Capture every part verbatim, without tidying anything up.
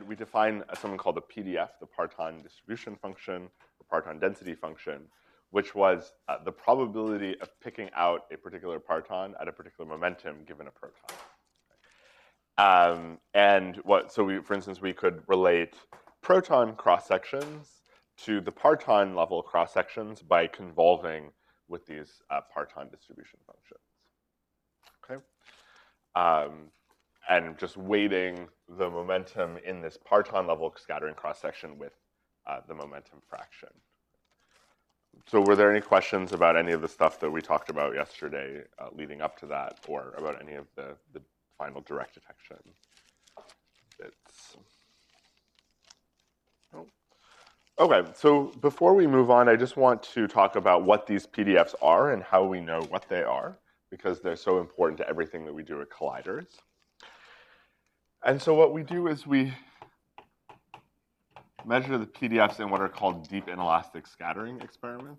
we define something called the P D F, the parton distribution function, or parton density function, which was uh, the probability of picking out a particular parton at a particular momentum given a proton. Um, and what, so we, for instance, we could relate proton cross-sections to the parton level cross-sections by convolving with these uh, parton distribution functions. Okay. Um, and just weighting the momentum in this parton level scattering cross-section with uh, the momentum fraction. So were there any questions about any of the stuff that we talked about yesterday uh, leading up to that, or about any of the, the final direct detection bits? Oh. Okay, so before we move on, I just want to talk about what these P D Fs are and how we know what they are, because they're so important to everything that we do at colliders. And so what we do is we measure the P D Fs in what are called deep inelastic scattering experiments.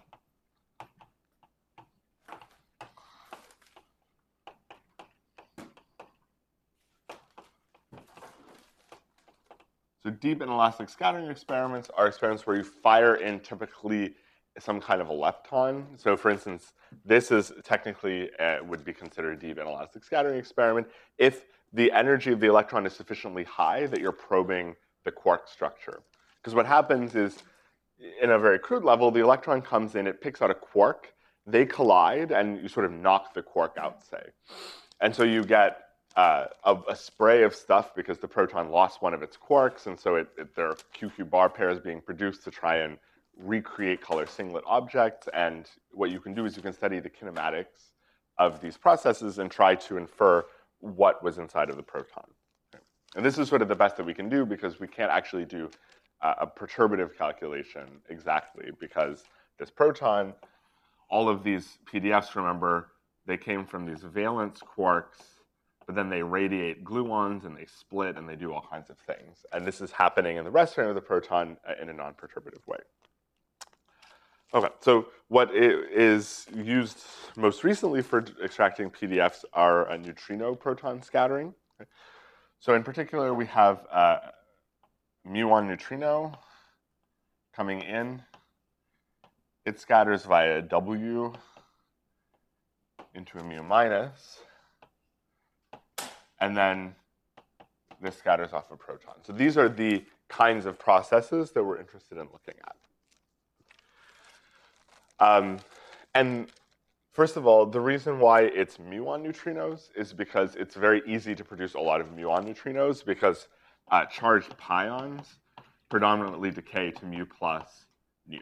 So deep inelastic scattering experiments are experiments where you fire in typically some kind of a lepton. So for instance, this is technically uh, would be considered a deep inelastic scattering experiment if the energy of the electron is sufficiently high that you're probing the quark structure. Because what happens is, in a very crude level, the electron comes in, it picks out a quark, they collide, and you sort of knock the quark out, say. And so you get uh, a, a spray of stuff because the proton lost one of its quarks, and so it, it, there are Q Q bar pairs being produced to try and recreate color singlet objects. And what you can do is you can study the kinematics of these processes and try to infer what was inside of the proton. Okay. And this is sort of the best that we can do because we can't actually do uh, a perturbative calculation exactly, because this proton, all of these P D Fs, remember, they came from these valence quarks, but then they radiate gluons and they split and they do all kinds of things. And this is happening in the rest frame of the proton uh, in a non-perturbative way. Okay, so what is used most recently for extracting P D Fs are a neutrino proton scattering. Okay. So in particular, we have uh, muon neutrino coming in. It scatters via W into a mu minus, and then this scatters off a proton. So these are the kinds of processes that we're interested in looking at. Um, and first of all, the reason why it's muon neutrinos is because it's very easy to produce a lot of muon neutrinos because uh, charged pions predominantly decay to mu plus nu.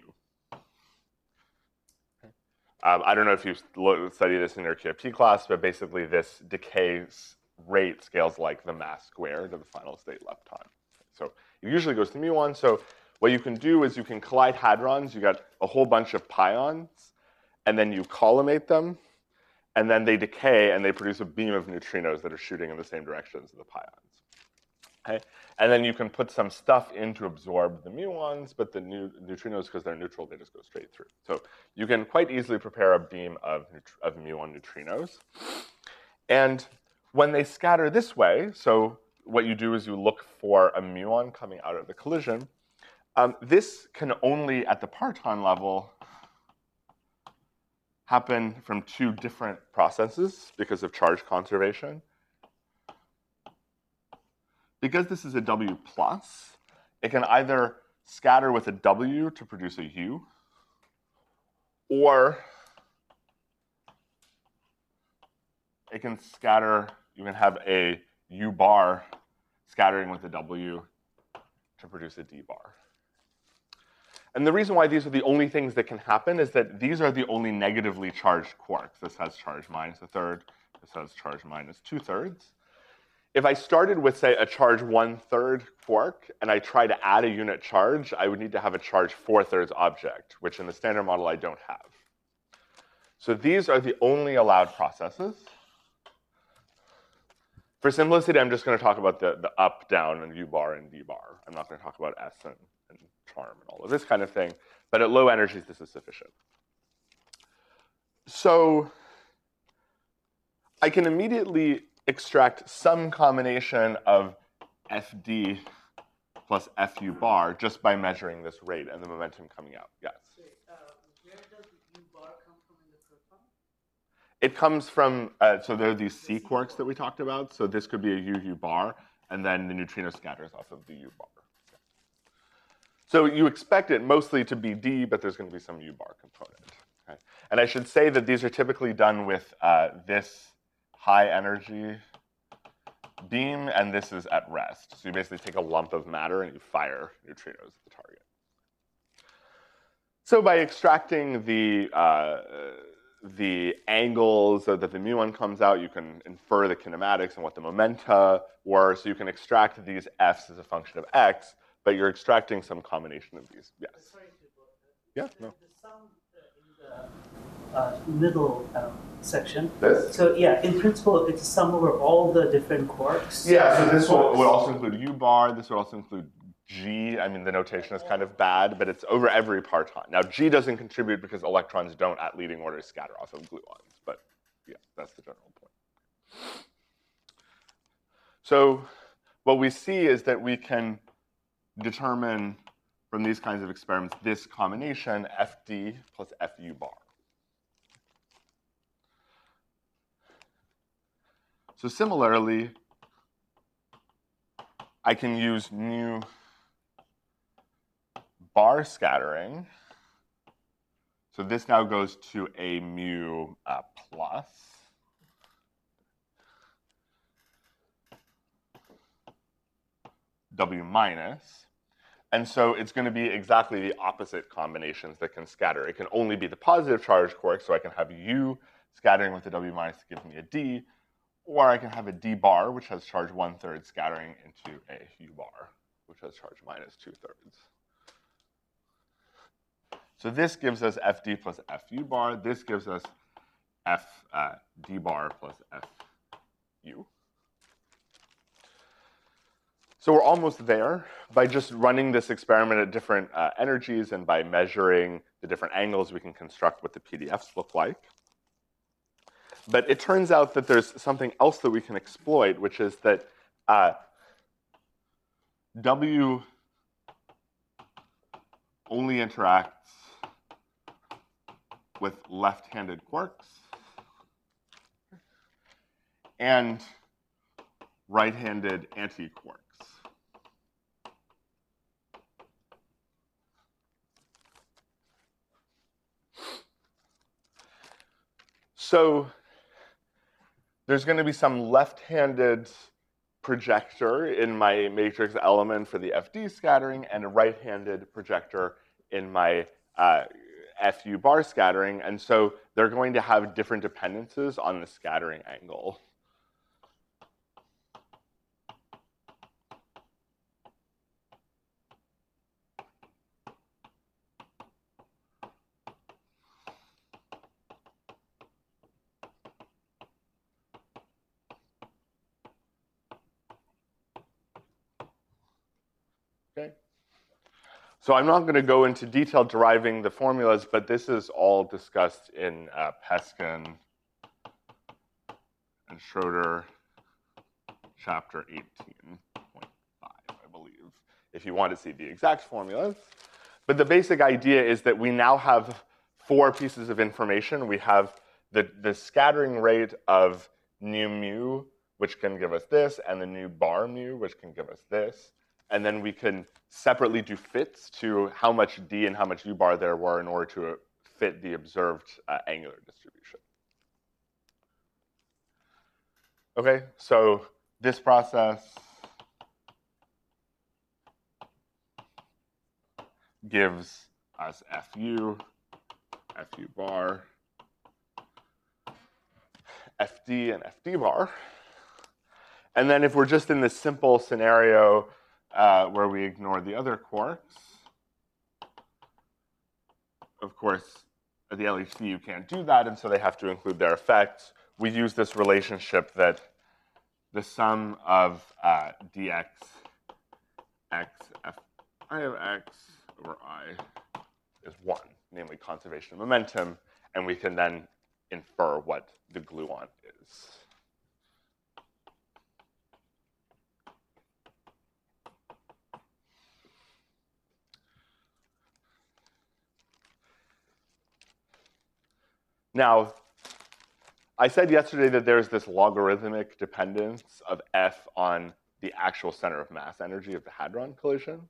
Um, I don't know if you study this in your Q F T class, but basically this decay rate scales like the mass squared of the final state lepton. So it usually goes to muon. So what you can do is you can collide hadrons. You got a whole bunch of pions, and then you collimate them, and then they decay, and they produce a beam of neutrinos that are shooting in the same direction as the pions. Okay? And then you can put some stuff in to absorb the muons, but the new neutrinos, because they're neutral, they just go straight through. So you can quite easily prepare a beam of, of muon neutrinos. And when they scatter this way, so what you do is you look for a muon coming out of the collision. Um, this can only, at the parton level, happen from two different processes because of charge conservation. Because this is a W plus, it can either scatter with a W to produce a U, or it can scatter, you can have a U bar scattering with a W to produce a D bar. And the reason why these are the only things that can happen is that these are the only negatively charged quarks. This has charge minus a third. This has charge minus two thirds. If I started with, say, a charge one-third quark, and I try to add a unit charge, I would need to have a charge four-thirds object, which in the standard model I don't have. So these are the only allowed processes. For simplicity, I'm just going to talk about the, the up, down, and U bar and D bar. I'm not going to talk about S and, and charm and all of this kind of thing. But at low energies, this is sufficient. So I can immediately extract some combination of F D plus fu bar just by measuring this rate and the momentum coming out. Yes? Uh, where does the U bar come from in the proton? It comes from, uh, so there are these C quarks that we talked about. So this could be a U U bar, and then the neutrino scatters off of the U bar. So you expect it mostly to be D, but there's going to be some U bar component. Okay? And I should say that these are typically done with uh, this high energy beam, and this is at rest. So you basically take a lump of matter and you fire neutrinos at the target. So by extracting the uh, the angles so that the muon comes out, you can infer the kinematics and what the momenta were. So you can extract these F's as a function of X, but you're extracting some combination of these. Yes. Sorry to interrupt. Yeah. The, No. the sum uh, in the uh, middle um, section. This? So yeah, in principle, it's a sum over all the different quarks. Yeah. So this will, would also include U bar. This would also include G. I mean, the notation is kind of bad, but it's over every parton. Now, G doesn't contribute because electrons don't at leading order scatter off of gluons, but yeah, that's the general point. So what we see is that we can determine from these kinds of experiments this combination, F D plus F U bar. So similarly, I can use mu bar scattering. So this now goes to a mu uh, plus. W minus. And so it's going to be exactly the opposite combinations that can scatter. It can only be the positive charge quark, so I can have U scattering with the W minus to give me a D, or I can have a D bar, which has charge one-third, scattering into a U bar, which has charge minus two-thirds. So this gives us F D plus F U bar. This gives us F uh, D bar plus F U. So we're almost there by just running this experiment at different uh, energies, and by measuring the different angles, we can construct what the P D Fs look like. But it turns out that there's something else that we can exploit, which is that uh, W only interacts with left-handed quarks and right-handed anti-quarks. So there's going to be some left-handed projector in my matrix element for the F D scattering and a right-handed projector in my uh, F U bar scattering. And so they're going to have different dependencies on the scattering angle. Okay. So I'm not going to go into detail deriving the formulas, but this is all discussed in uh, Peskin and Schroeder, chapter eighteen point five, I believe, if you want to see the exact formulas. But the basic idea is that we now have four pieces of information. We have the, the scattering rate of nu mu, which can give us this, and the nu bar mu, which can give us this. And then we can separately do fits to how much D and how much U bar there were in order to fit the observed uh, angular distribution. Okay, so this process gives us F U, F U bar, F D, and F D bar. And then if we're just in this simple scenario uh, where we ignore the other quarks, of course, at the L H C you can't do that, and so they have to include their effects. We use this relationship that the sum of uh, dx x f I of x over I is one, namely conservation of momentum, and we can then infer what the gluon is. Now, I said yesterday that there's this logarithmic dependence of F on the actual center of mass energy of the hadron collision.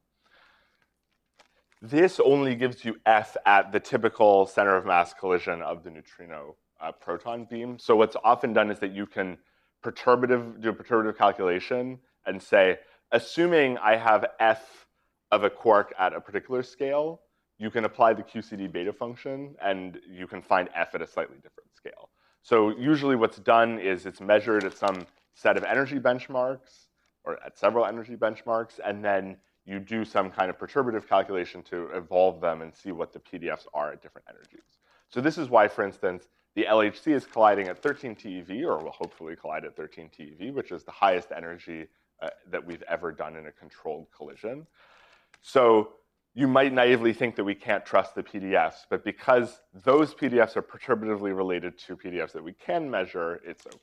This only gives you F at the typical center of mass collision of the neutrino uh, proton beam. So what's often done is that you can perturbative, do a perturbative calculation and say, assuming I have F of a quark at a particular scale, you can apply the Q C D beta function and you can find F at a slightly different scale. So usually what's done is it's measured at some set of energy benchmarks or at several energy benchmarks, and then you do some kind of perturbative calculation to evolve them and see what the P D Fs are at different energies. So this is why, for instance, the L H C is colliding at thirteen TeV, or will hopefully collide at thirteen TeV, which is the highest energy uh, that we've ever done in a controlled collision. So you might naively think that we can't trust the P D Fs, but because those P D Fs are perturbatively related to P D Fs that we can measure, it's okay.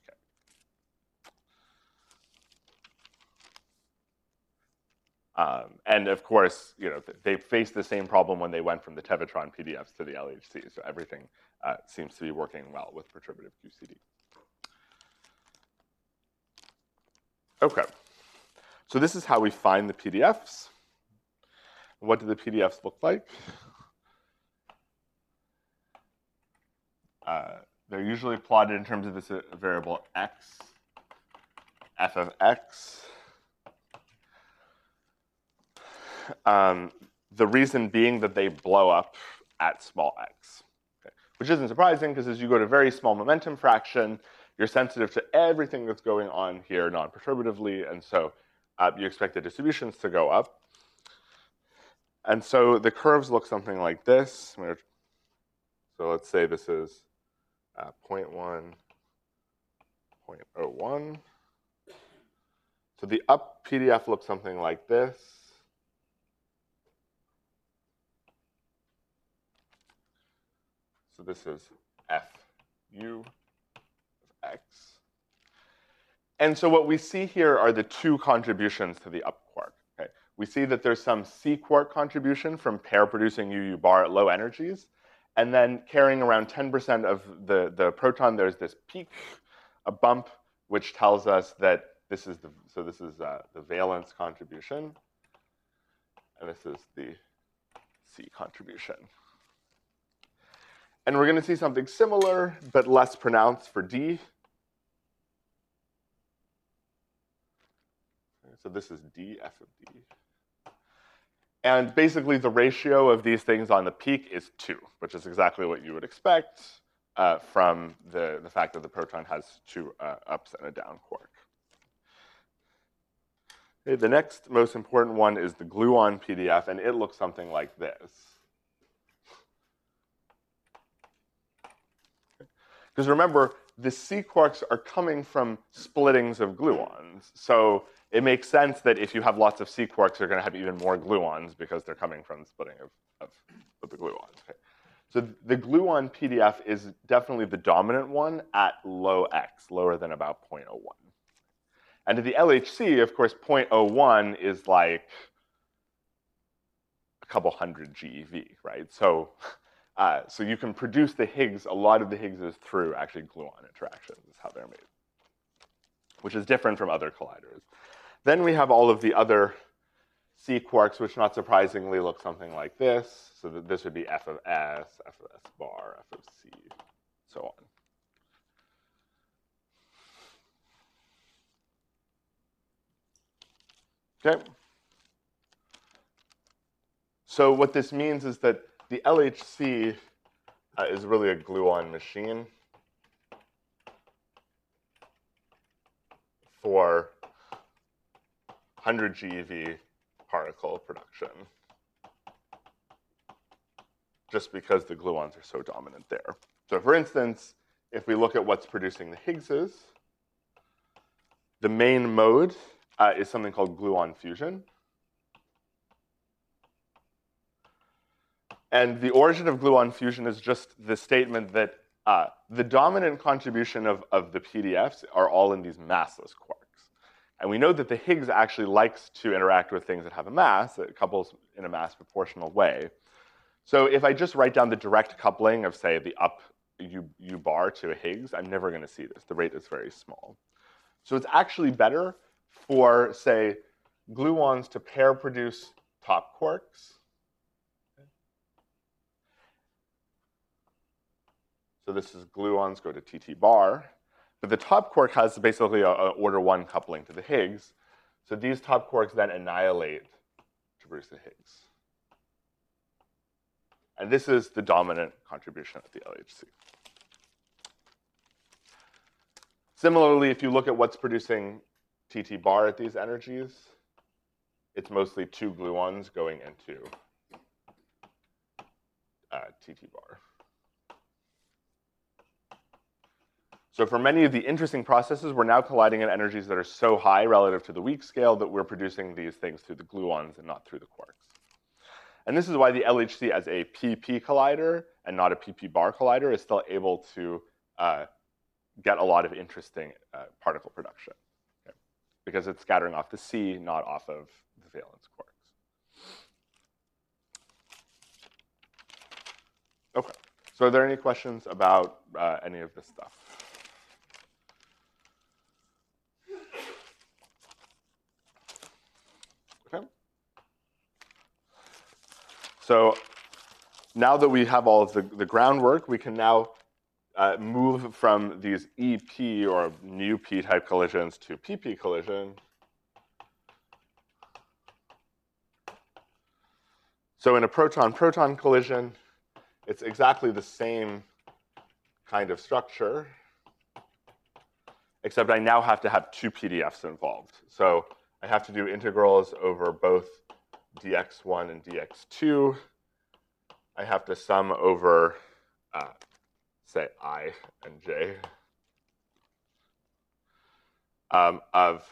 Um, and of course, you know, they faced the same problem when they went from the Tevatron P D Fs to the L H C. So everything uh, seems to be working well with perturbative Q C D. Okay. So this is how we find the P D Fs. What do the P D Fs look like? Uh, they're usually plotted in terms of this uh, variable x, f of x. Um, the reason being that they blow up at small x, okay? Which isn't surprising because as you go to very small momentum fraction, you're sensitive to everything that's going on here non-perturbatively, and so uh, you expect the distributions to go up. And so the curves look something like this. So let's say this is uh, zero point one, zero point zero one. So the up P D F looks something like this. So this is F U of x. And so what we see here are the two contributions to the up quark. Okay? We see that there's some C quark contribution from pair-producing U U bar at low energies. And then carrying around ten percent of the, the proton, there's this peak, a bump, which tells us that this is the, so this is uh, the valence contribution. And this is the C contribution. And we're going to see something similar, but less pronounced for D. So this is D, F of D. And basically, the ratio of these things on the peak is two, which is exactly what you would expect uh, from the, the fact that the proton has two uh, ups and a down quark. Okay, the next most important one is the gluon P D F, and it looks something like this. Because remember, the C quarks are coming from splittings of gluons. So it makes sense that if you have lots of C quarks, you're going to have even more gluons because they're coming from the splitting of, of, of the gluons. Okay. So the gluon P D F is definitely the dominant one at low x, lower than about zero point zero one. And at the L H C, of course, zero point zero one is like a couple hundred GeV, right? So Uh, so you can produce the Higgs, a lot of the Higgs is through actually gluon interactions, is how they're made, which is different from other colliders. Then we have all of the other C quarks, which not surprisingly look something like this. So that this would be F of S, F of S bar, F of C, so on. Okay. So what this means is that the L H C uh, is really a gluon machine for one hundred GeV particle production, just because the gluons are so dominant there. So for instance, if we look at what's producing the Higgses, the main mode uh, is something called gluon fusion. And the origin of gluon fusion is just the statement that uh, the dominant contribution of, of the P D Fs are all in these massless quarks. And we know that the Higgs actually likes to interact with things that have a mass, it couples in a mass proportional way. So if I just write down the direct coupling of, say, the up U, U bar to a Higgs, I'm never going to see this. The rate is very small. So it's actually better for, say, gluons to pair produce top quarks. So this is gluons go to T T bar. But the top quark has basically a, a order one coupling to the Higgs. So these top quarks then annihilate to produce the Higgs. And this is the dominant contribution of the L H C. Similarly, if you look at what's producing T T bar at these energies, it's mostly two gluons going into uh, T T bar. So for many of the interesting processes, we're now colliding at energies that are so high relative to the weak scale that we're producing these things through the gluons and not through the quarks. And this is why the L H C as a P P collider and not a P P bar collider is still able to uh, get a lot of interesting uh, particle production, okay? Because it's scattering off the C, not off of the valence quarks. Okay, so are there any questions about uh, any of this stuff? Okay. So now that we have all of the, the groundwork, we can now uh, move from these E P or nu P type collisions to P P collision. So in a proton-proton collision, it's exactly the same kind of structure, except I now have to have two P D Fs involved. So I have to do integrals over both d x one and d x two. I have to sum over, uh, say, I and j um, of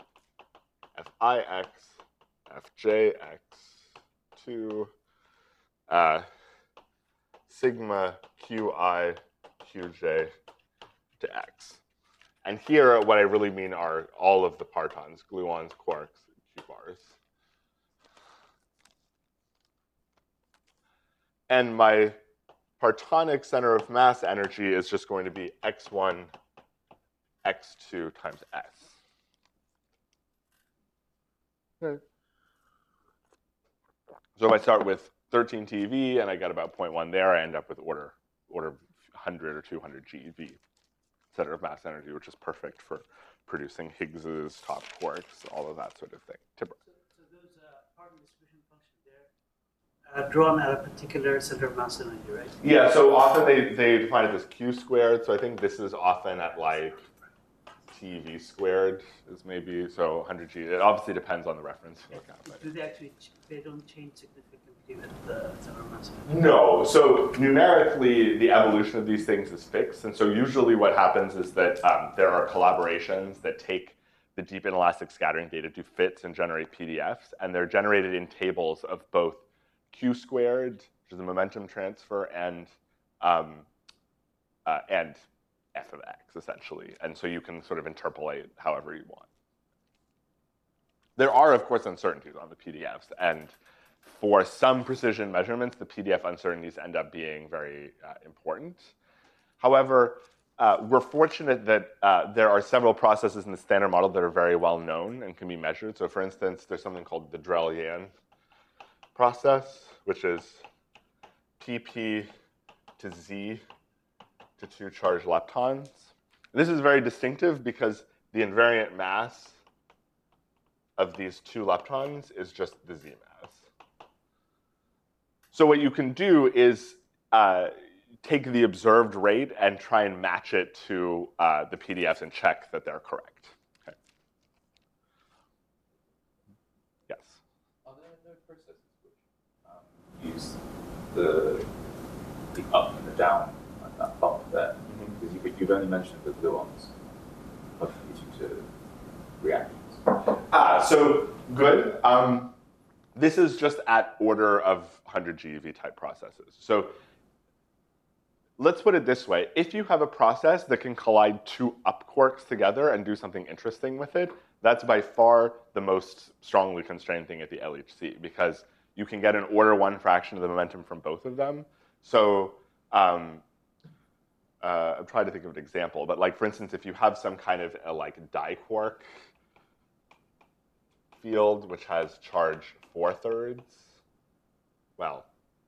fix, fjx, two, uh, sigma qi, qj to x. And here, what I really mean are all of the partons, gluons, quarks, Q bars. And my partonic center of mass energy is just going to be x one, x two times s. Okay. So if I start with thirteen TeV and I get about zero point one there, I end up with order, order one hundred or two hundred GeV. Center of mass energy, which is perfect for producing Higgs's, top quarks, all of that sort of thing. Tibor. So, so those uh, particle distribution functions there uh, drawn at a particular center of mass energy, right? Yeah, so often they, they define it as Q squared, so I think this is often at like T V squared is maybe, so one hundred G. It obviously depends on the reference you look at. But. Do they actually, they don't change significantly with the center of mass energy? No, so numerically, the evolution of these things is fixed. And so usually what happens is that um, there are collaborations that take the deep inelastic scattering data, do fits, and generate P D Fs. And they're generated in tables of both Q squared, which is the momentum transfer, and, um, uh, and f of x, essentially. And so you can sort of interpolate however you want. There are, of course, uncertainties on the P D Fs. And for some precision measurements, the P D F uncertainties end up being very uh, important. However, uh, we're fortunate that uh, there are several processes in the standard model that are very well known and can be measured. So for instance, there's something called the Drell-Yan process, which is P P to Z to two charged leptons. This is very distinctive because the invariant mass of these two leptons is just the Z mass. So what you can do is uh, take the observed rate and try and match it to uh, the P D Fs and check that they're correct. Okay. Yes? Are there no processes which um, use the, the up and the down, like that bump there? Because mm-hmm. you, you've only mentioned the gluons contributing to reactions. Ah, so good. Um, this is just at order of one hundred GeV type processes. So let's put it this way. If you have a process that can collide two up quarks together and do something interesting with it, that's by far the most strongly constrained thing at the L H C, because you can get an order one fraction of the momentum from both of them. So um, uh, I'm trying to think of an example, but like, for instance, if you have some kind of a, like diquark field which has charge four thirds, well,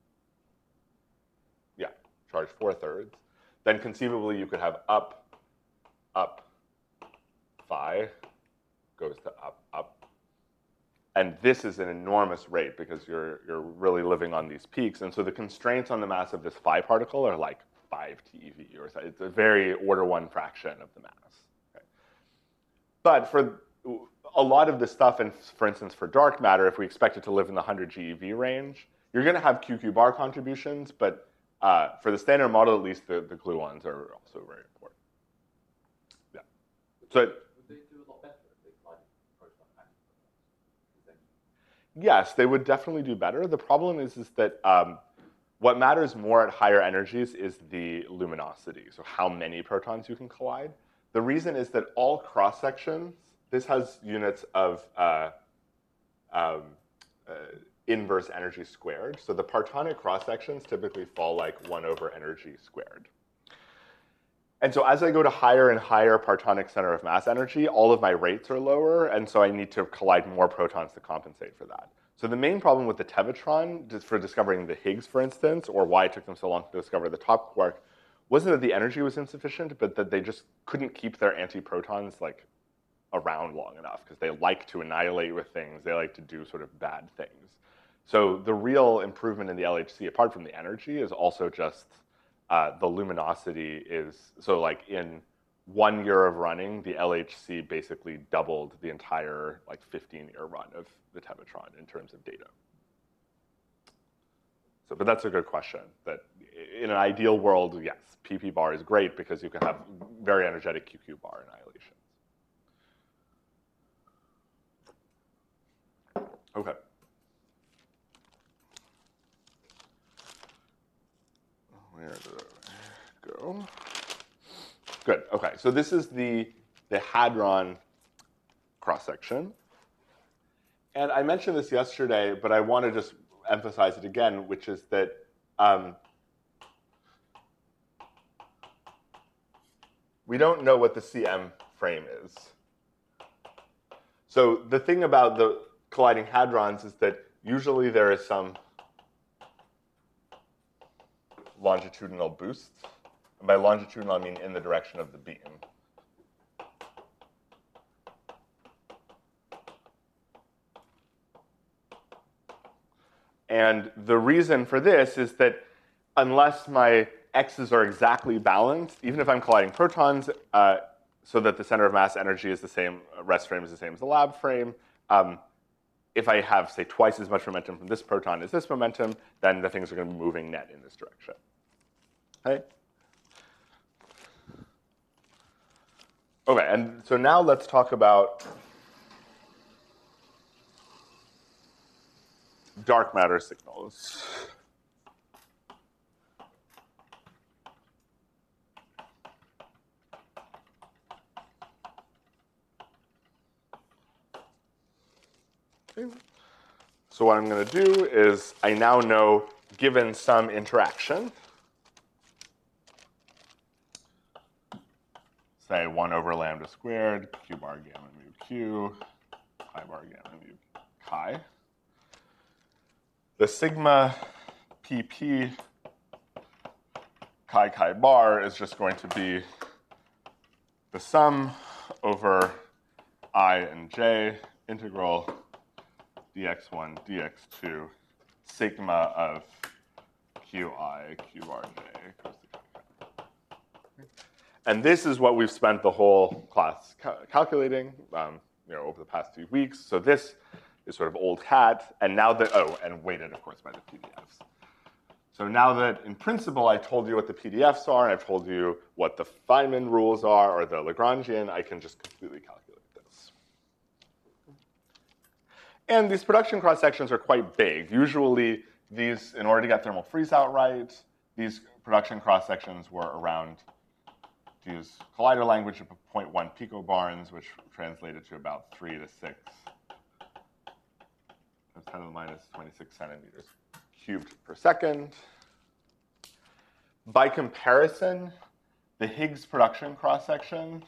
yeah, charge four thirds, then conceivably you could have up, up, phi goes to up, up. And this is an enormous rate because you're, you're really living on these peaks. And so the constraints on the mass of this phi particle are like five TeV, or so. It's a very order one fraction of the mass. Okay. But for a lot of the stuff, and for instance, for dark matter, if we expect it to live in the one hundred GeV range, you're going to have Q Q bar contributions, but uh, for the standard model, at least, the, the gluons are also very important. Yeah. So Would they do a lot better if they collided proton and protons? Yes, they would definitely do better. The problem is, is that um, what matters more at higher energies is the luminosity, so how many protons you can collide. The reason is that all cross-sections, this has units of uh, um, uh, inverse energy squared. So the partonic cross-sections typically fall like one over energy squared. And so as I go to higher and higher partonic center of mass energy, all of my rates are lower, and so I need to collide more protons to compensate for that. So the main problem with the Tevatron, just for discovering the Higgs, for instance, or why it took them so long to discover the top quark, wasn't that the energy was insufficient, but that they just couldn't keep their antiprotons like around long enough, because they like to annihilate with things. They like to do sort of bad things. So the real improvement in the L H C, apart from the energy, is also just uh, the luminosity is, so like in one year of running, the L H C basically doubled the entire like fifteen year run of the Tevatron in terms of data. So, but that's a good question. That in an ideal world, yes, P P bar is great because you can have very energetic Q Q bar annihilations. Okay. Where did it go? Good. Okay. So this is the the hadron cross section, and I mentioned this yesterday, but I want to just emphasize it again, which is that um, we don't know what the C M frame is. So the thing about the colliding hadrons is that usually there is some longitudinal boost. And by longitudinal, I mean in the direction of the beam. And the reason for this is that unless my x's are exactly balanced, even if I'm colliding protons, uh, so that the center of mass energy is the same, rest frame is the same as the lab frame, um, if I have, say, twice as much momentum from this proton as this momentum, then the things are going to be moving net in this direction. Okay? Okay, and so now let's talk about dark matter signals. Okay. So what I'm going to do is I now know, given some interaction, say one over lambda squared, q bar gamma mu q, chi bar gamma mu chi. The sigma pp chi chi bar is just going to be the sum over I and j integral dx one, dx two, sigma of qi, q bar j goes to chi chi. And this is what we've spent the whole class ca calculating um, you know, over the past few weeks. So this is sort of old hat, and now that, oh, and weighted, of course, by the P D Fs. So now that, in principle, I told you what the P D Fs are, and I've told you what the Feynman rules are, or the Lagrangian, I can just completely calculate this. And these production cross-sections are quite big. Usually, these, in order to get thermal freeze-out right, these production cross-sections were around, to use collider language, zero point one picobarns, which translated to about three to six. ten to the minus twenty-six centimeters cubed per second. By comparison, the Higgs production cross-section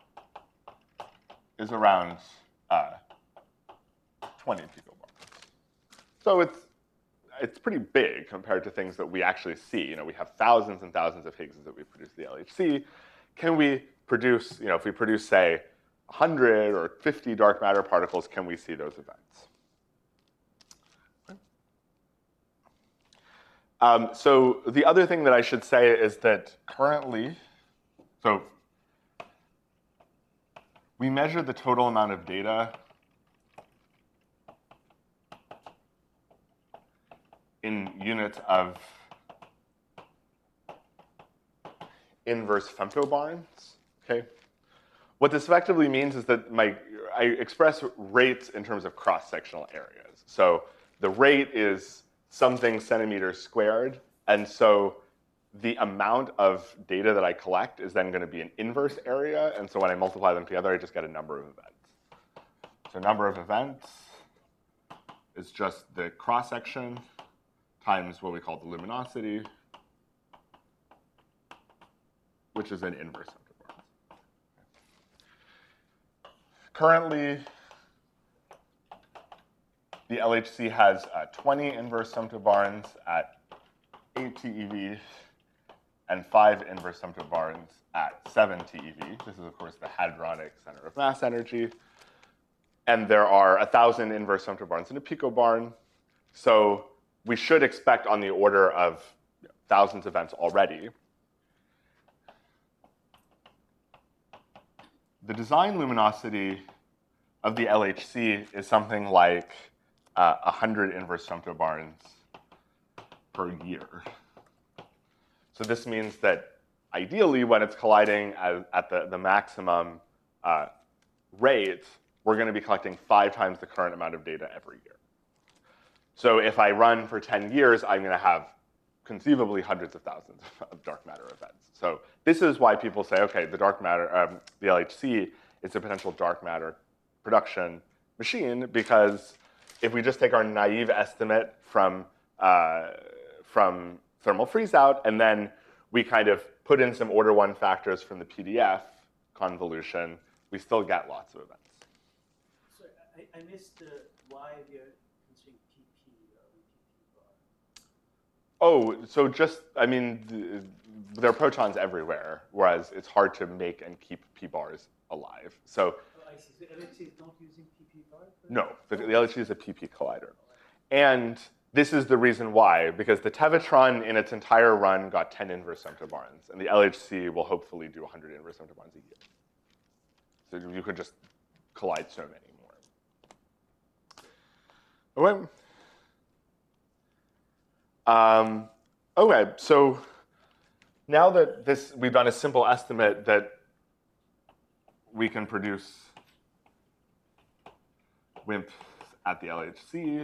is around uh, twenty picobars. So it's, it's pretty big compared to things that we actually see. You know, we have thousands and thousands of Higgses that we produce the L H C. Can we produce, you know, if we produce, say, one hundred or fifty dark matter particles, can we see those events? Um, so the other thing that I should say is that currently, so we measure the total amount of data in units of inverse femtobarns, okay? What this effectively means is that my, I express rates in terms of cross-sectional areas. So the rate is something centimeters squared, and so the amount of data that I collect is then going to be an inverse area, and so when I multiply them together, I just get a number of events. So number of events is just the cross-section times what we call the luminosity, which is an inverse femtobarns. Currently, the L H C has uh, twenty inverse femtobarns at eight T E V and five inverse femtobarns at seven T E V. This is, of course, the hadronic center of mass energy. And there are one thousand inverse femtobarns in a picobarn. So we should expect on the order of thousands of events already. The design luminosity of the L H C is something like uh, one hundred inverse femtobarns per year. So this means that ideally, when it's colliding at, at the, the maximum uh, rate, we're going to be collecting five times the current amount of data every year. So if I run for ten years, I'm going to have conceivably hundreds of thousands of dark matter events. So this is why people say, okay, the dark matter, um, the L H C is a potential dark matter production machine, because if we just take our naive estimate from, uh, from thermal freeze-out, and then we kind of put in some order one factors from the P D F convolution, we still get lots of events. Sorry, I, I missed uh, why we are considering P P or P P bar. Oh, so just, I mean, th there are protons everywhere, whereas it's hard to make and keep p-bars alive. So, Oh, I see. So L H C is not using P P bar? no, the, the L H C is a P P collider. And this is the reason why, because the Tevatron in its entire run got ten inverse femtobarns, and the L H C will hopefully do one hundred inverse femtobarns a year. So you could just collide so many more. Okay. Um, okay, so now that this, we've done a simple estimate that we can produce WIMPs at the L H C.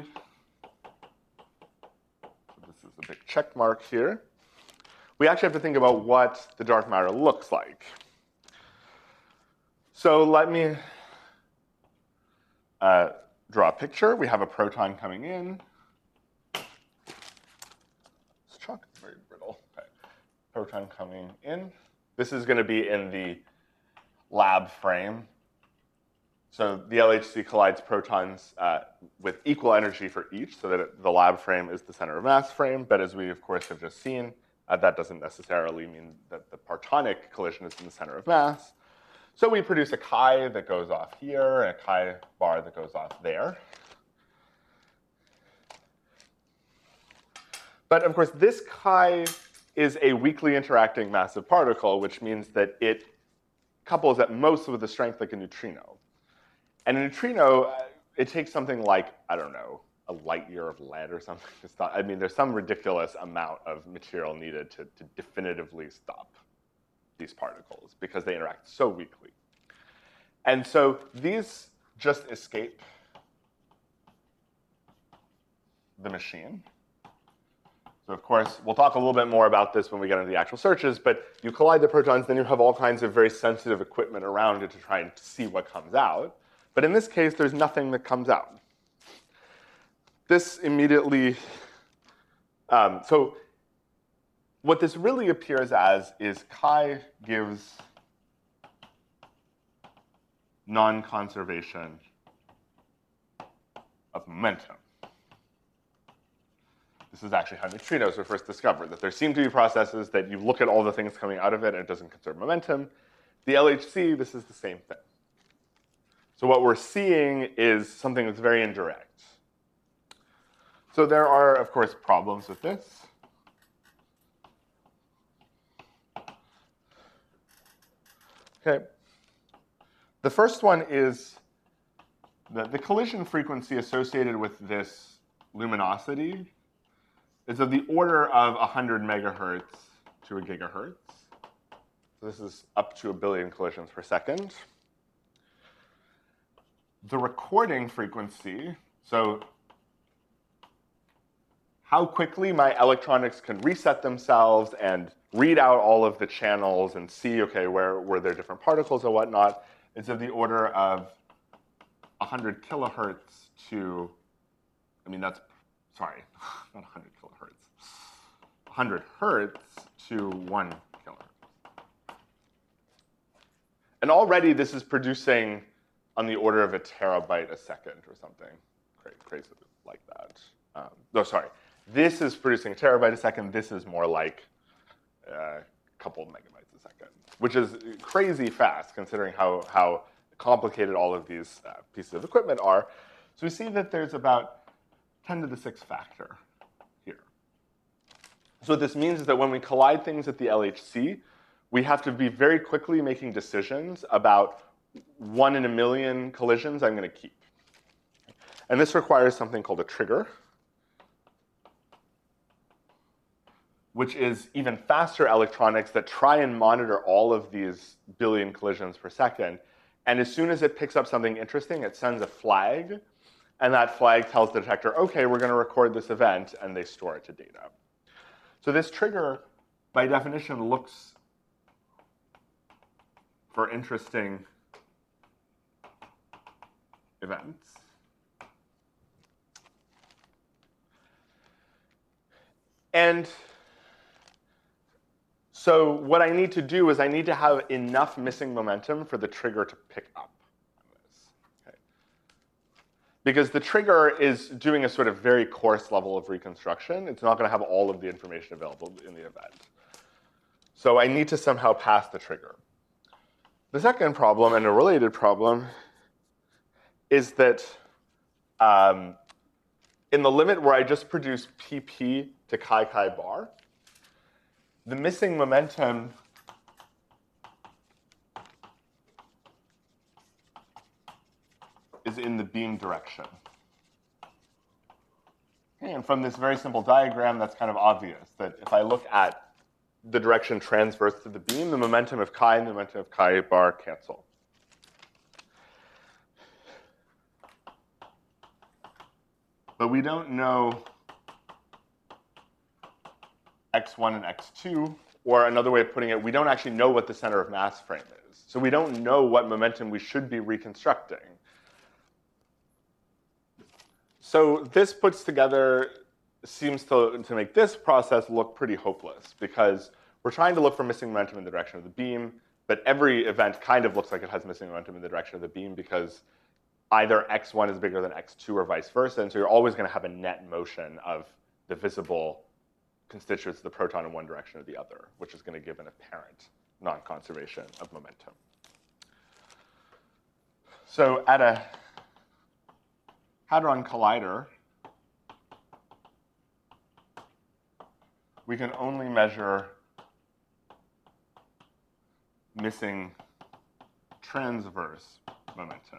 This is a big check mark here. We actually have to think about what the dark matter looks like. So let me uh, draw a picture. We have a proton coming in. This chalk is very brittle. Okay. Proton coming in. This is going to be in the lab frame. So the L H C collides protons uh, with equal energy for each, so that it, the lab frame is the center of mass frame. But as we, of course, have just seen, uh, that doesn't necessarily mean that the partonic collision is in the center of mass. So we produce a chi that goes off here, and a chi bar that goes off there. But of course, this chi is a weakly interacting massive particle, which means that it couples at most with the strength like a neutrino. And a neutrino, it takes something like, I don't know, a light year of lead or something to stop. I mean, there's some ridiculous amount of material needed to, to definitively stop these particles because they interact so weakly. And so these just escape the machine. So of course, we'll talk a little bit more about this when we get into the actual searches, but you collide the protons, then you have all kinds of very sensitive equipment around it to try and see what comes out. But in this case, there's nothing that comes out. This immediately, um, so what this really appears as is chi gives non-conservation of momentum. This is actually how neutrinos were first discovered, that there seem to be processes that you look at all the things coming out of it and it doesn't conserve momentum. The L H C, this is the same thing. So what we're seeing is something that's very indirect. So there are, of course, problems with this. Okay. The first one is that the collision frequency associated with this luminosity is of the order of one hundred megahertz to a gigahertz. So this is up to a billion collisions per second. The recording frequency, so how quickly my electronics can reset themselves and read out all of the channels and see, okay, where were there different particles or whatnot, is of the order of one hundred kilohertz to, I mean, that's, sorry, not one hundred kilohertz, one hundred hertz to one kilohertz. And already this is producing on the order of a terabyte a second or something crazy like that. Um, no, sorry. This is producing a terabyte a second. This is more like a couple of megabytes a second, which is crazy fast considering how, how complicated all of these uh, pieces of equipment are. So we see that there's about ten to the sixth factor here. So what this means is that when we collide things at the L H C, we have to be very quickly making decisions about one in a million collisions I'm going to keep. And this requires something called a trigger, which is even faster electronics that try and monitor all of these billion collisions per second. And as soon as it picks up something interesting, it sends a flag. And that flag tells the detector, OK, we're going to record this event. And they store it to data. So this trigger, by definition, looks for interesting events. And so what I need to do is I need to have enough missing momentum for the trigger to pick up on this. Okay. Because the trigger is doing a sort of very coarse level of reconstruction. It's not going to have all of the information available in the event. So I need to somehow pass the trigger. The second problem, and a related problem, is that um, in the limit where I just produce P P to chi chi bar, the missing momentum is in the beam direction. And from this very simple diagram, that's kind of obvious, that if I look at the direction transverse to the beam, the momentum of chi and the momentum of chi bar cancel. But we don't know x one and x two, or another way of putting it, we don't actually know what the center of mass frame is. So we don't know what momentum we should be reconstructing. So this puts together, seems to, to make this process look pretty hopeless, because we're trying to look for missing momentum in the direction of the beam, but every event kind of looks like it has missing momentum in the direction of the beam because either x one is bigger than x two or vice versa, and so you're always going to have a net motion of the visible constituents of the proton in one direction or the other, which is going to give an apparent non-conservation of momentum. So at a hadron collider, we can only measure missing transverse momentum.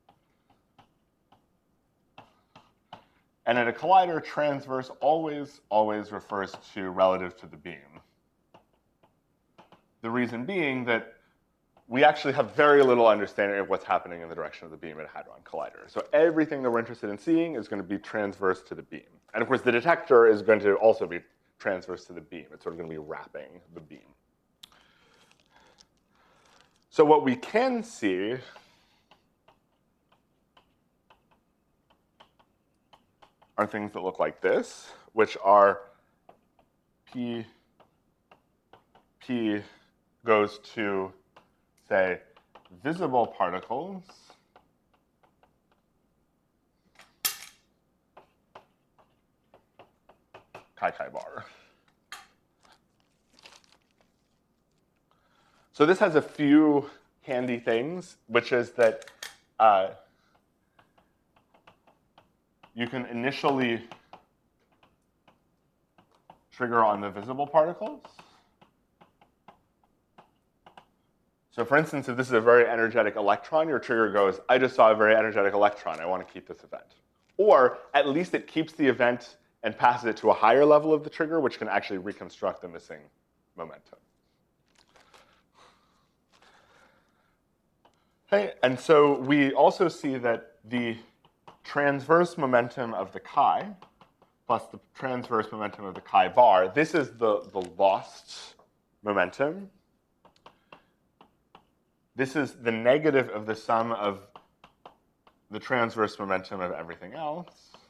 And at a collider, transverse always, always refers to relative to the beam. The reason being that we actually have very little understanding of what's happening in the direction of the beam at a hadron collider. So everything that we're interested in seeing is going to be transverse to the beam. And of course, the detector is going to also be transverse to the beam. It's sort of going to be wrapping the beam. So what we can see are things that look like this, which are P P goes to, say, visible particles, chi-chi bar. So this has a few handy things, which is that uh, you can initially trigger on the visible particles. So for instance, if this is a very energetic electron, your trigger goes, I just saw a very energetic electron. I want to keep this event. Or at least it keeps the event and passes it to a higher level of the trigger, which can actually reconstruct the missing momentum. Okay, and so we also see that the transverse momentum of the chi plus the transverse momentum of the chi bar, this is the, the lost momentum. This is the negative of the sum of the transverse momentum of everything else.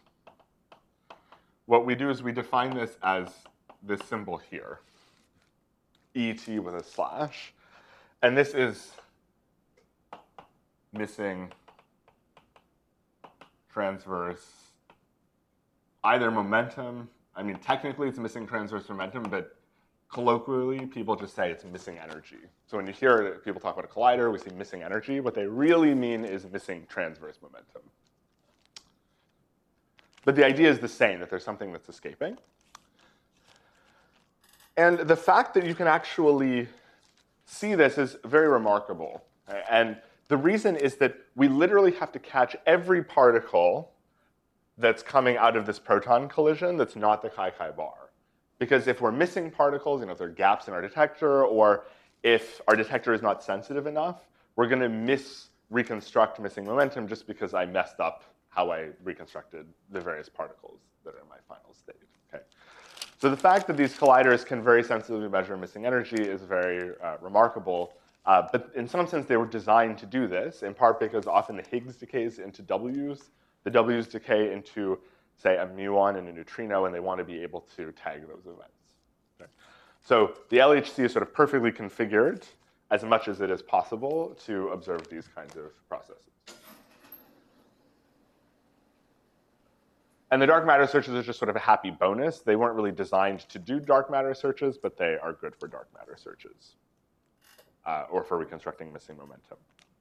What we do is we define this as this symbol here, E T with a slash. And this is missing transverse, either momentum. I mean, technically it's missing transverse momentum, but colloquially, people just say it's missing energy. So when you hear people talk about a collider, we see missing energy. What they really mean is missing transverse momentum. But the idea is the same, that there's something that's escaping. And the fact that you can actually see this is very remarkable. And the reason is that we literally have to catch every particle that's coming out of this proton collision that's not the chi-chi bar. Because if we're missing particles, you know, if there are gaps in our detector, or if our detector is not sensitive enough, we're going to mis-reconstruct missing momentum just because I messed up how I reconstructed the various particles that are in my final state. Okay. So the fact that these colliders can very sensitively measure missing energy is very uh, remarkable. Uh, but in some sense, they were designed to do this, in part because often the Higgs decays into W's. The W's decay into, say, a muon and a neutrino, and they want to be able to tag those events. Okay. So the L H C is sort of perfectly configured, as much as it is possible, to observe these kinds of processes. And the dark matter searches are just sort of a happy bonus. They weren't really designed to do dark matter searches, but they are good for dark matter searches, uh, or for reconstructing missing momentum.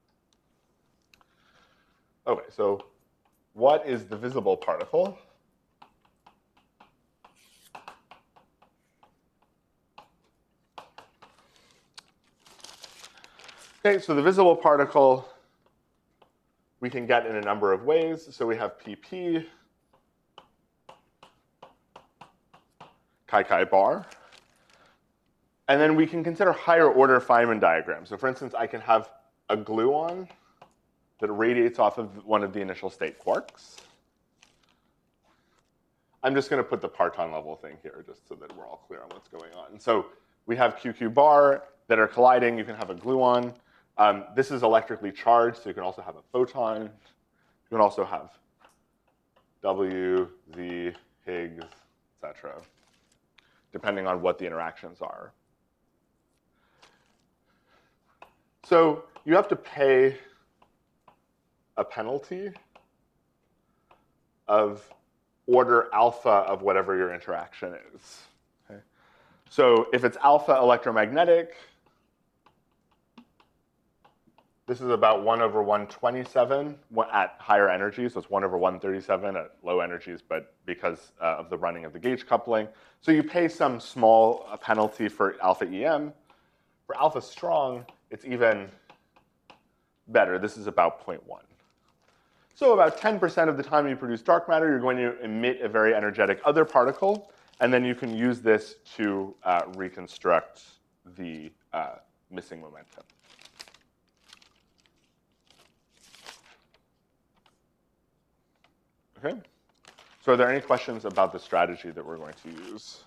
Okay, so what is the visible particle? Okay, so the visible particle we can get in a number of ways. So we have P P, chi-chi bar. And then we can consider higher order Feynman diagrams. So for instance, I can have a gluon that radiates off of one of the initial state quarks. I'm just going to put the parton level thing here just so that we're all clear on what's going on. So we have Q Q bar that are colliding. You can have a gluon. Um, this is electrically charged, so you can also have a photon. You can also have W, Z, Higgs, et cetera, depending on what the interactions are. So you have to pay a penalty of order alpha of whatever your interaction is. Okay? So if it's alpha electromagnetic, this is about one over one twenty-seven at higher energies, so it's one over one thirty-seven at low energies, but because uh, of the running of the gauge coupling. So you pay some small uh, penalty for alpha E M. For alpha strong, it's even better. This is about zero point one. So about ten percent of the time you produce dark matter, you're going to emit a very energetic other particle, and then you can use this to uh, reconstruct the uh, missing momentum. Okay. So are there any questions about the strategy that we're going to use?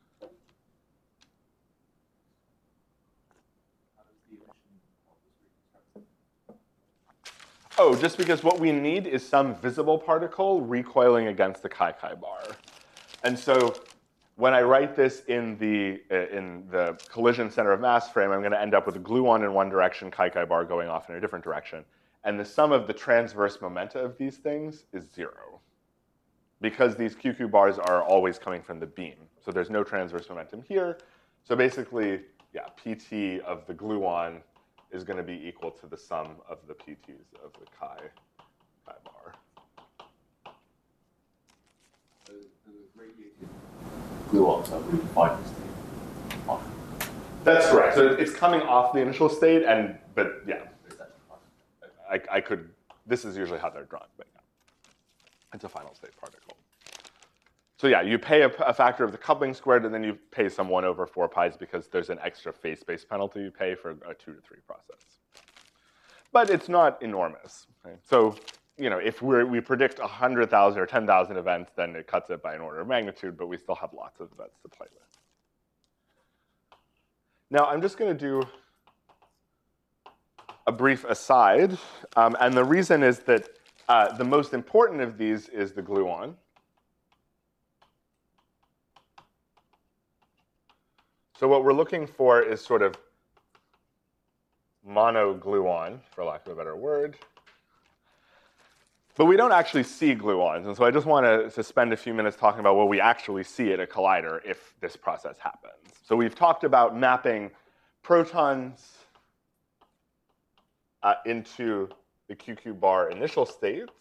Oh, just because what we need is some visible particle recoiling against the chi-chi bar. And so when I write this in the, uh, in the collision center of mass frame, I'm going to end up with a gluon in one direction, chi-chi bar going off in a different direction. And the sum of the transverse momenta of these things is zero, because these Q Q bars are always coming from the beam. So there's no transverse momentum here. So basically, yeah, P T of the gluon is going to be equal to the sum of the P Ts of the chi, chi bar. The, the radiated gluons are really final state. Off. That's correct. So it's coming off the initial state, and but yeah, I, I could. This is usually how they're drawn, but yeah, it's a final state particle. So yeah, you pay a, a factor of the coupling squared, and then you pay some one over four pi's because there's an extra phase space penalty you pay for a two to three process. But it's not enormous. Okay? So you know, if we're, we predict one hundred thousand or ten thousand events, then it cuts it by an order of magnitude, but we still have lots of events to play with. Now, I'm just going to do a brief aside, um, and the reason is that uh, the most important of these is the gluon. So what we're looking for is sort of monogluon, for lack of a better word. But we don't actually see gluons, and so I just want to, to spend a few minutes talking about what we actually see at a collider if this process happens. So we've talked about mapping protons uh, into the Q Q bar initial states.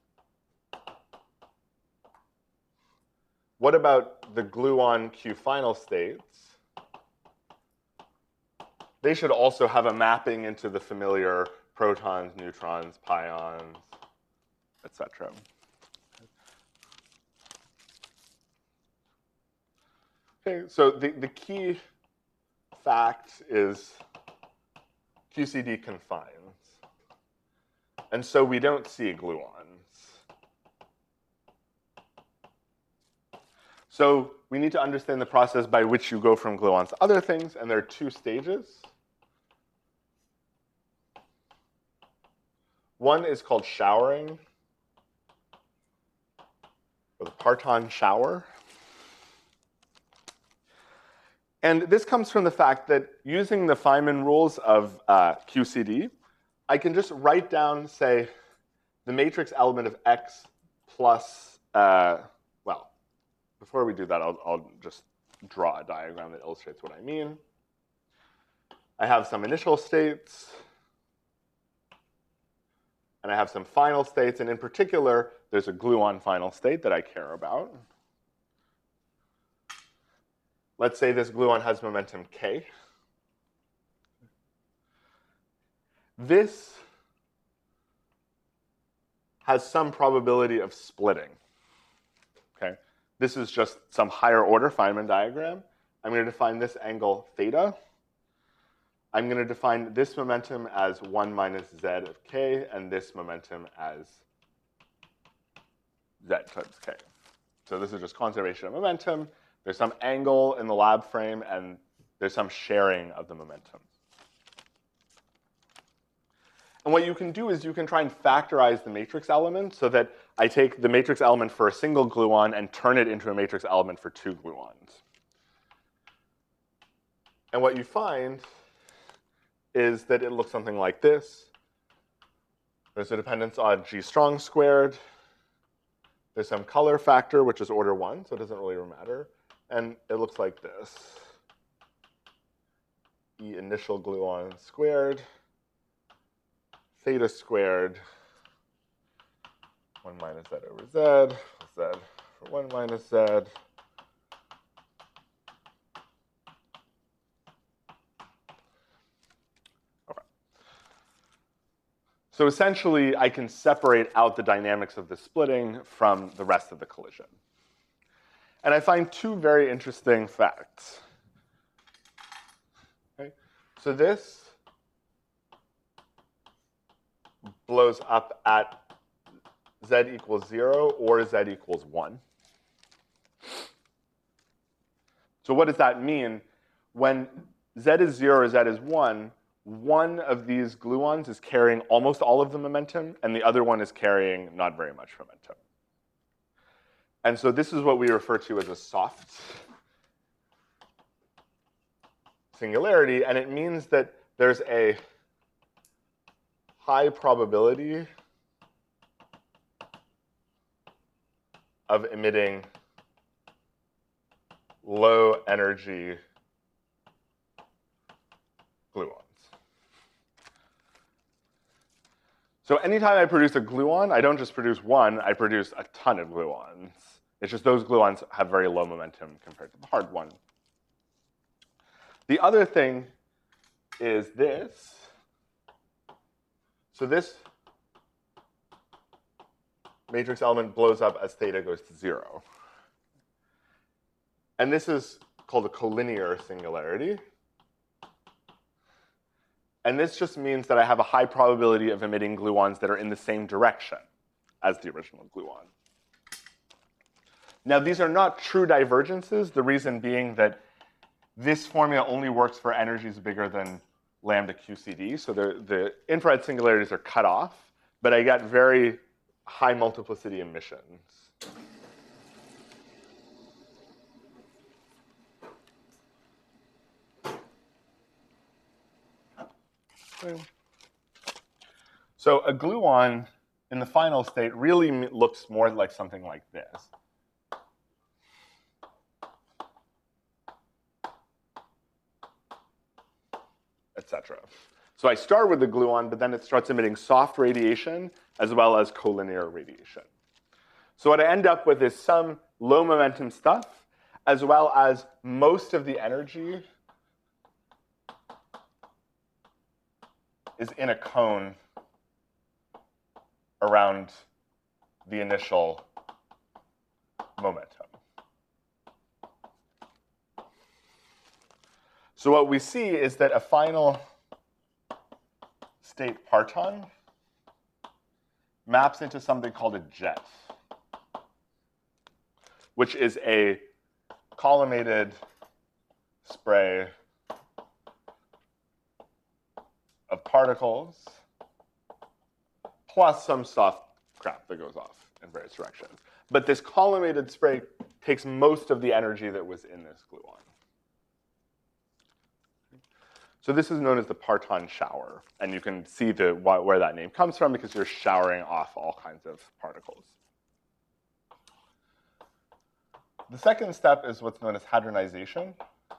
What about the gluon Q final states? They should also have a mapping into the familiar protons, neutrons, pions, et cetera. Okay, so the, the key fact is Q C D confines. And so we don't see gluons. So we need to understand the process by which you go from gluons to other things, and there are two stages. One is called showering, or the parton shower. And this comes from the fact that using the Feynman rules of uh, Q C D, I can just write down, say, the matrix element of X plus, uh, well, before we do that, I'll, I'll just draw a diagram that illustrates what I mean. I have some initial states, and I have some final states, and in particular, there's a gluon final state that I care about. Let's say this gluon has momentum k. This has some probability of splitting. Okay? This is just some higher order Feynman diagram. I'm going to define this angle theta. I'm going to define this momentum as one minus z of k, and this momentum as z times k. So this is just conservation of momentum. There's some angle in the lab frame, and there's some sharing of the momentum. And what you can do is you can try and factorize the matrix element so that I take the matrix element for a single gluon and turn it into a matrix element for two gluons. And what you find is that it looks something like this. There's a dependence on G strong squared. There's some color factor, which is order one, so it doesn't really matter. And it looks like this. E initial gluon squared, theta squared, one minus z over z, z for one minus z. Okay. So essentially, I can separate out the dynamics of the splitting from the rest of the collision. And I find two very interesting facts. Okay. So this blows up at z equals zero or z equals one. So what does that mean? When z is zero or z is one, one of these gluons is carrying almost all of the momentum, and the other one is carrying not very much momentum. And so this is what we refer to as a soft singularity, and it means that there's a high probability of emitting low energy gluons. So anytime I produce a gluon, I don't just produce one, I produce a ton of gluons. It's just those gluons have very low momentum compared to the hard one. The other thing is this. So this matrix element blows up as theta goes to zero. And this is called a collinear singularity. And this just means that I have a high probability of emitting gluons that are in the same direction as the original gluon. Now, these are not true divergences, the reason being that this formula only works for energies bigger than lambda Q C D, so the, the infrared singularities are cut off, but I get very high multiplicity emissions. So a gluon in the final state really looks more like something like this. et cetera. So I start with the gluon, but then it starts emitting soft radiation as well as collinear radiation. So what I end up with is some low momentum stuff, as well as most of the energy is in a cone around the initial momentum. So what we see is that a final state parton maps into something called a jet, which is a collimated spray of particles plus some soft crap that goes off in various directions. But this collimated spray takes most of the energy that was in this gluon. So this is known as the parton shower, and you can see the, where that name comes from because you're showering off all kinds of particles. The second step is what's known as hadronization.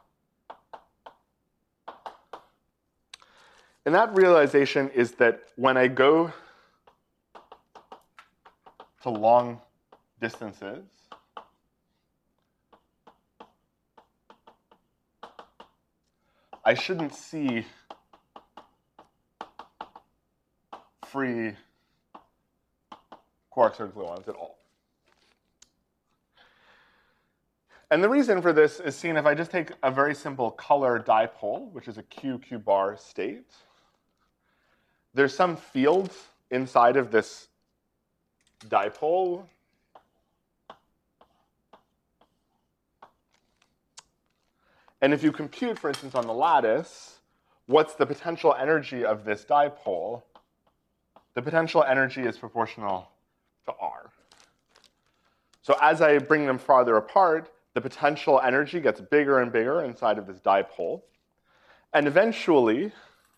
And that realization is that when I go to long distances, I shouldn't see free quarks or gluons at all. And the reason for this is seen if I just take a very simple color dipole, which is a Q Q bar state. There's some field inside of this dipole. And if you compute, for instance, on the lattice, what's the potential energy of this dipole? The potential energy is proportional to R. So as I bring them farther apart, the potential energy gets bigger and bigger inside of this dipole. And eventually,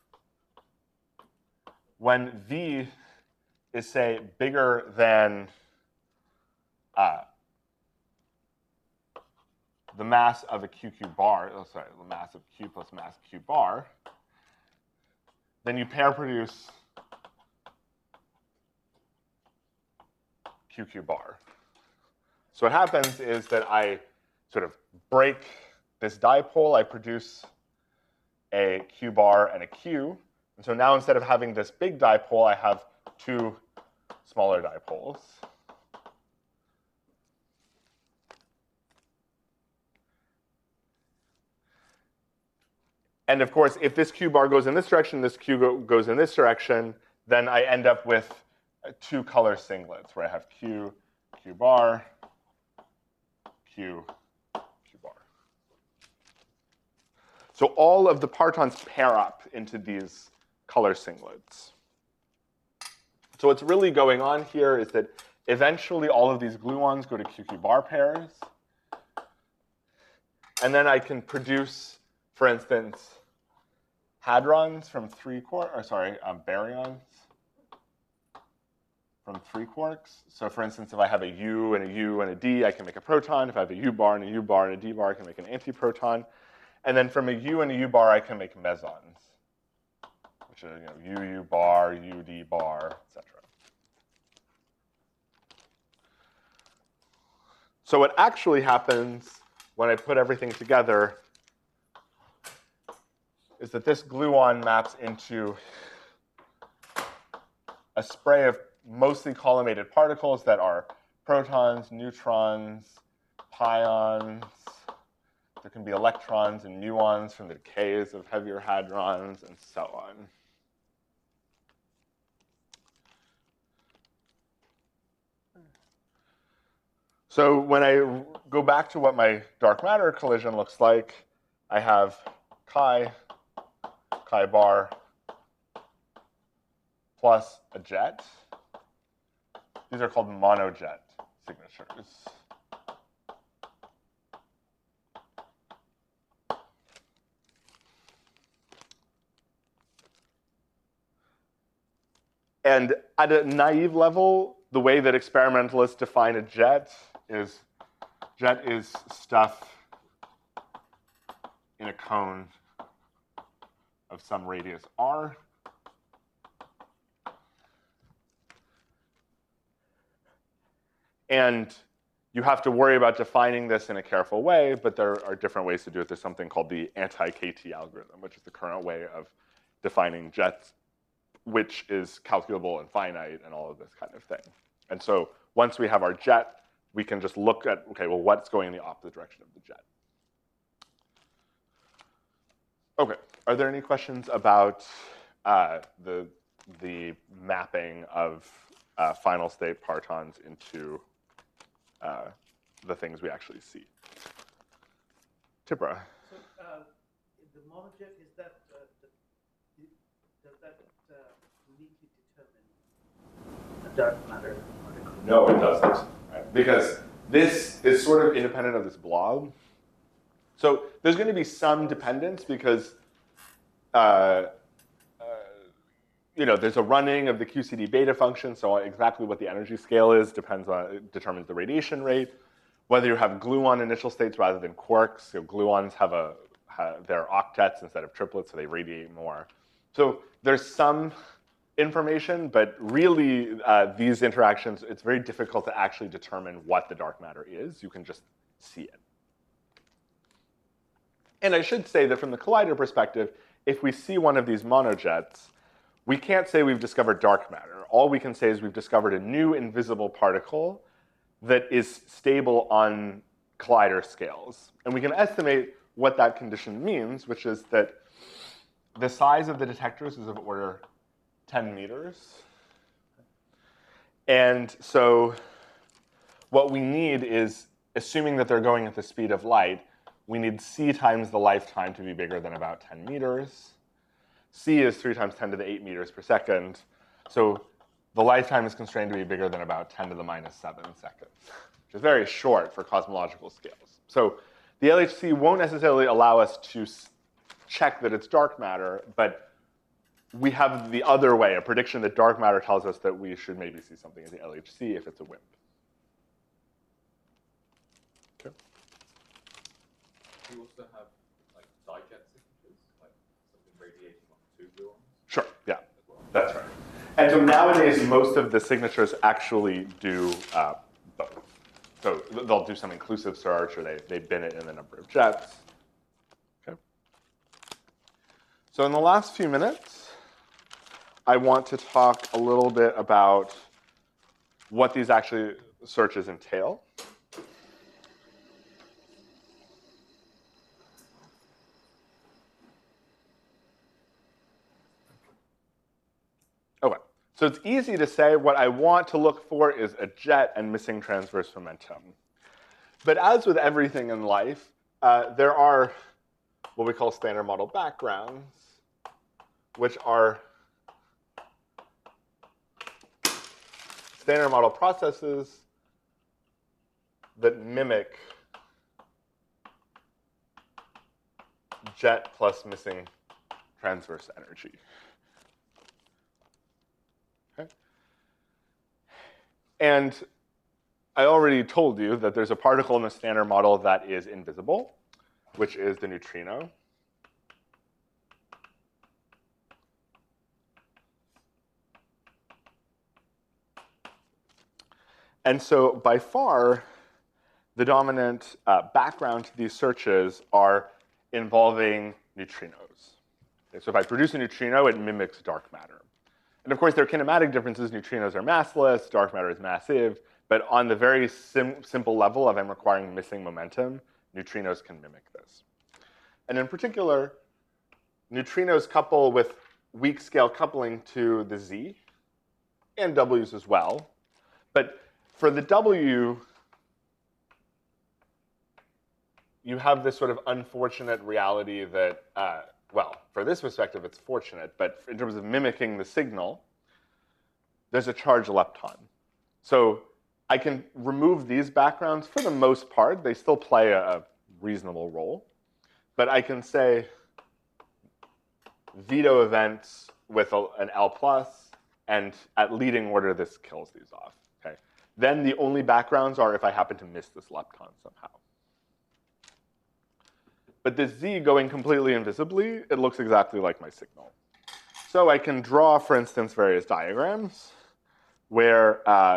when V is, say, bigger than uh, the mass of a Q Q bar, oh, sorry, the mass of Q plus mass Q bar, then you pair produce Q Q bar. So what happens is that I sort of break this dipole, I produce a Q bar and a Q. And so now instead of having this big dipole, I have two smaller dipoles. And of course, if this Q bar goes in this direction, this Q go, goes in this direction, then I end up with two color singlets where I have Q, Q bar, Q, Q bar. So all of the partons pair up into these color singlets. So what's really going on here is that eventually all of these gluons go to Q Q bar pairs. And then I can produce for instance, hadrons from three quarks, or sorry, um, baryons from three quarks. So for instance, if I have a U and a U and a D, I can make a proton. If I have a U bar and a U bar and a D bar, I can make an antiproton. And then from a U and a U bar, I can make mesons, which are, you know, U, U bar, U, D bar, et cetera. So what actually happens when I put everything together is that this gluon maps into a spray of mostly collimated particles that are protons, neutrons, pions. There can be electrons and muons from the decays of heavier hadrons, and so on. So when I go back to what my dark matter collision looks like, I have chi, chi bar, plus a jet. These are called monojet signatures. And at a naive level, the way that experimentalists define a jet is jet is stuff in a cone of some radius r. And you have to worry about defining this in a careful way, but there are different ways to do it. There's something called the anti-K T algorithm, which is the current way of defining jets, which is calculable and finite and all of this kind of thing. And so once we have our jet, we can just look at, okay, well, what's going in the opposite direction of the jet? Okay, are there any questions about uh, the, the mapping of uh, final state partons into uh, the things we actually see? Tibra. So uh, the monojet, is that, uh, the, does that uh, neatly determine a dark matter particle? No, it doesn't. Right? Because this is sort of independent of this blob. So there's going to be some dependence because, uh, uh, you know, there's a running of the Q C D beta function. So exactly what the energy scale is depends on, it determines the radiation rate. Whether you have gluon initial states rather than quarks. So gluons have a, have, they're octets instead of triplets, so they radiate more. So there's some information, but really uh, these interactions, it's very difficult to actually determine what the dark matter is. You can just see it. And I should say that from the collider perspective, if we see one of these monojets, we can't say we've discovered dark matter. All we can say is we've discovered a new invisible particle that is stable on collider scales. And we can estimate what that condition means, which is that the size of the detectors is of order ten meters. And so what we need is, assuming that they're going at the speed of light, we need c times the lifetime to be bigger than about ten meters. C is three times ten to the eight meters per second. So the lifetime is constrained to be bigger than about ten to the minus seven seconds, which is very short for cosmological scales. So the L H C won't necessarily allow us to check that it's dark matter, but we have the other way, a prediction that dark matter tells us that we should maybe see something in the L H C if it's a WIMP. Okay. Do you also have like dijet signatures, like something radiating off two gluons? Sure, yeah, that's right. And so nowadays, most of the signatures actually do uh, both. So they'll do some inclusive search, or they, they bin it in the number of jets. Okay. So in the last few minutes, I want to talk a little bit about what these actually searches entail. Okay, so it's easy to say what I want to look for is a jet and missing transverse momentum. But as with everything in life, uh, there are what we call standard model backgrounds, which are standard model processes that mimic jet plus missing transverse energy. Okay. And I already told you that there's a particle in the Standard Model that is invisible, which is the neutrino. And so by far, the dominant uh, background to these searches are involving neutrinos. Okay, so if I produce a neutrino, it mimics dark matter. And of course, there are kinematic differences. Neutrinos are massless, dark matter is massive. But on the very sim simple level of I'm requiring missing momentum, neutrinos can mimic this. And in particular, neutrinos couple with weak scale coupling to the Z and W's as well. But for the W, you have this sort of unfortunate reality that, uh, well, for this perspective, it's fortunate, but in terms of mimicking the signal, there's a charged lepton. So I can remove these backgrounds for the most part. They still play a, a reasonable role. But I can say veto events with a, an L plus, and at leading order, this kills these off. Okay. Then the only backgrounds are if I happen to miss this lepton somehow. But this Z going completely invisibly, it looks exactly like my signal. So I can draw, for instance, various diagrams where uh,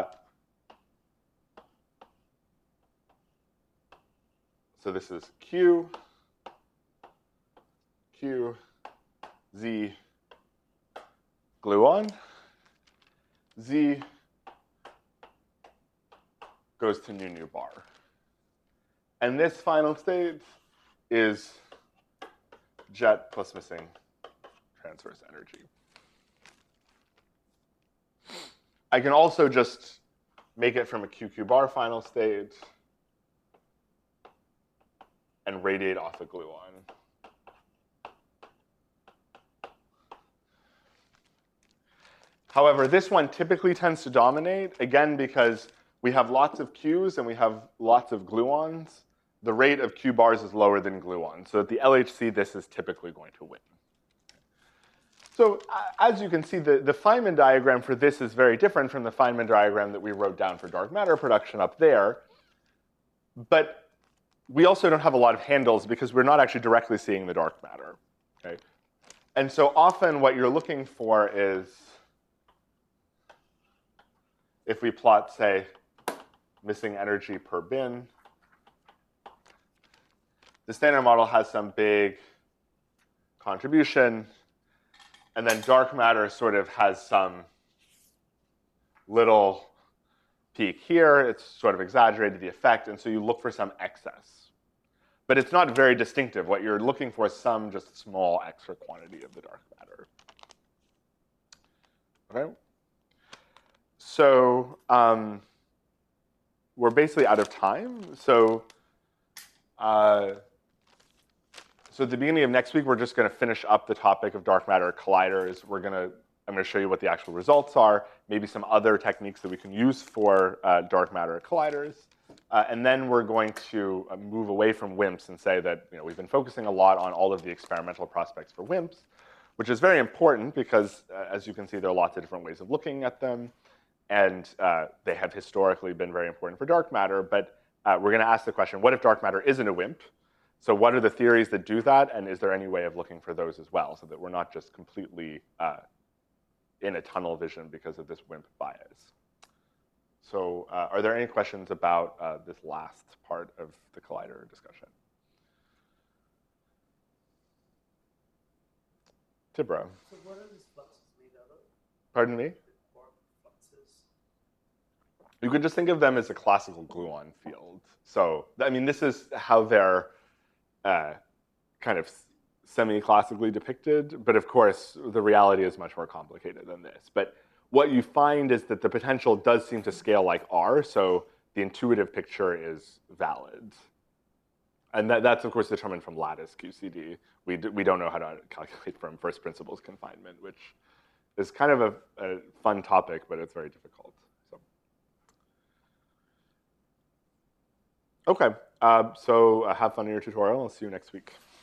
so this is Q, Q, Z, gluon. Z goes to nu nu bar. And this final state is jet plus missing transverse energy. I can also just make it from a Q Q bar final state and radiate off the gluon. However, this one typically tends to dominate, again, because we have lots of Qs and we have lots of gluons. The rate of Q bars is lower than gluon. So at the L H C, this is typically going to win. So uh, as you can see, the, the Feynman diagram for this is very different from the Feynman diagram that we wrote down for dark matter production up there. But we also don't have a lot of handles because we're not actually directly seeing the dark matter. Okay? And so often what you're looking for is, if we plot, say, missing energy per bin, the Standard Model has some big contribution, and then dark matter sort of has some little peak here. It's sort of exaggerated the effect, and so you look for some excess. But it's not very distinctive. What you're looking for is some just small extra quantity of the dark matter. Okay? So um, we're basically out of time. So uh, So at the beginning of next week, we're just going to finish up the topic of dark matter colliders. We're going to, I'm going to show you what the actual results are, maybe some other techniques that we can use for uh, dark matter colliders. Uh, and then we're going to uh, move away from WIMPs and say that, you know, we've been focusing a lot on all of the experimental prospects for WIMPs, which is very important because, uh, as you can see, there are lots of different ways of looking at them. And uh, they have historically been very important for dark matter. But uh, we're going to ask the question, what if dark matter isn't a WIMP? So what are the theories that do that, and is there any way of looking for those as well, so that we're not just completely uh, in a tunnel vision because of this WIMP bias? So uh, are there any questions about uh, this last part of the collider discussion? Tibro. So what are these fluxes made out of? Pardon me? Quark fluxes. You could just think of them as a classical gluon field. So, I mean, this is how they're uh, kind of semi-classically depicted. But of course, the reality is much more complicated than this. But what you find is that the potential does seem to scale like R. So the intuitive picture is valid. And that, that's, of course, determined from lattice Q C D. We, do, we don't know how to calculate from first principles confinement, which is kind of a, a fun topic, but it's very difficult. So, okay, uh, so uh, have fun in your tutorial. I'll see you next week.